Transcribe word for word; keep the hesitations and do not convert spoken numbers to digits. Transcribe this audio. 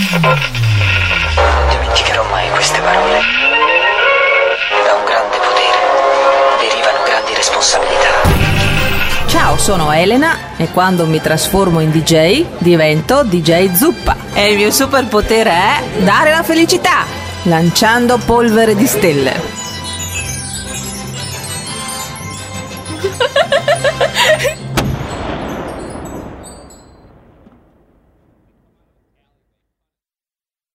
Non dimenticherò mai queste parole. Da un grande potere derivano grandi responsabilità. Ciao, sono Elena e quando mi trasformo in D J divento D J Zuppa. E il mio superpotere è dare la felicità, lanciando polvere di stelle.